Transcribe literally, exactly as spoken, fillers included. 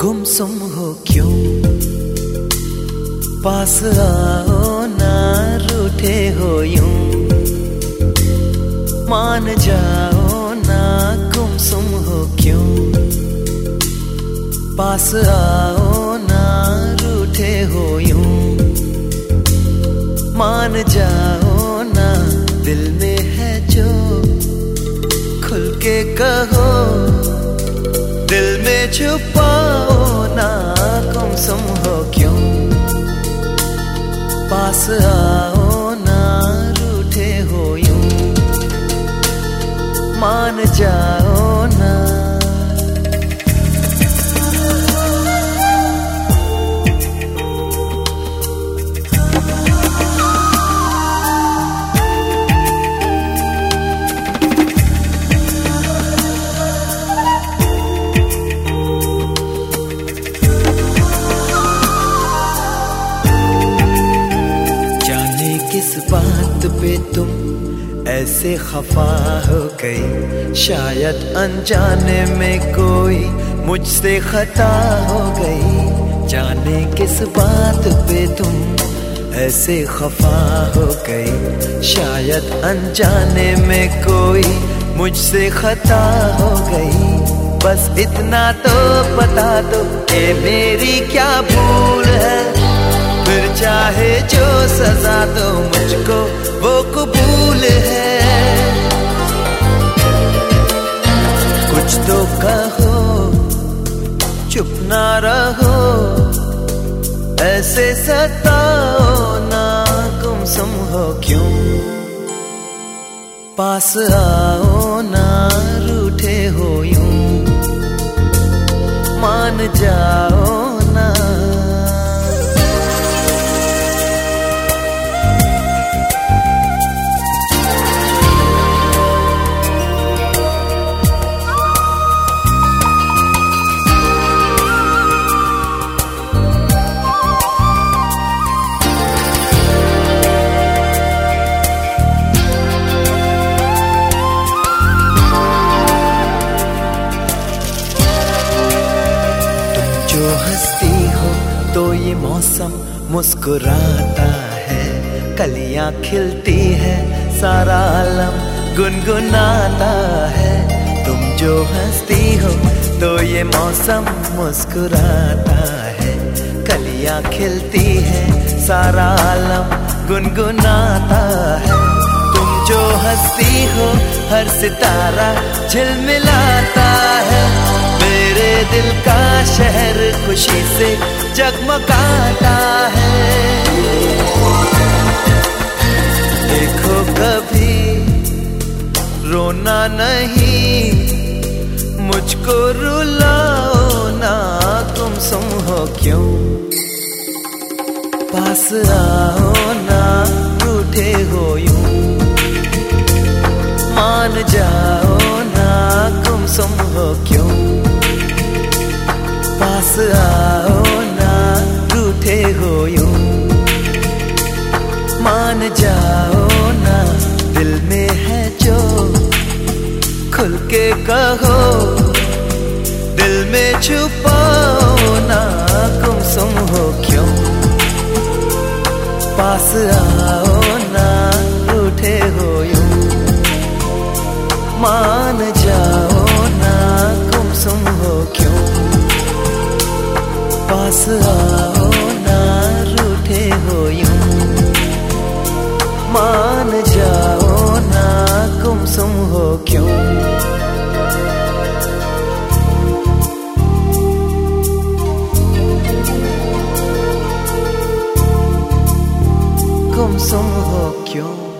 गुमसुम हो क्यों, पास आओ ना रूठे हो यूं, मान जाओ ना गुमसुम हो क्यों, पास आओ ना रूठे हो यूं, मान जाओ ना दिल में है जो खुल के कहो, दिल में छुपाओ ना गुमसुम हो क्यों, पास आओ ना रूठे हो यूं, मान जाओ ना। किस बात पे तुम ऐसे खफा हो गई, शायद अनजाने में कोई मुझसे खता हो गई। जाने किस बात पे तुम ऐसे खफा हो गई, शायद अनजाने में कोई मुझसे खता हो गई। बस इतना तो बता दो कि मेरी क्या भूल है, फिर चाहे जो सजा दो मुझको वो कबूल है। कुछ तो कहो, चुप ना रहो, ऐसे सताओ ना गुमसुम हो क्यों, पास आओ ना रूठे हो यूं, मान जाओ ना। जो हंसती हो तो ये मौसम मुस्कुराता है, कलियां खिलती है सारा आलम गुनगुनाता है। तुम जो हंसती हो तो ये मौसम मुस्कुराता है, कलियां खिलती है सारा आलम गुनगुनाता है। तुम जो हंसती हो हर सितारा झिलमिलाता है, मेरे दिल का शहर खुशी से जगमगाता है। देखो कभी रोना नहीं, मुझको रुलाओ ना गुमसुम हो क्यों, पास आओ ना रूठे हो यूं, मान जाओ ना गुमसुम हो क्यों, पास आओ ना रूठे हो यूं, मान जाओ ना दिल में है जो खुल के कहो, दिल में छुपाओ ना गुमसुम हो क्यों, पास आओ ना रूठे हो यूं, मान जाओ ना गुमसुम हो क्यों, पास आओ ना रूठे हो यूं, मान जाओ ना गुमसुम हो क्यों। गुमसुम हो क्यों।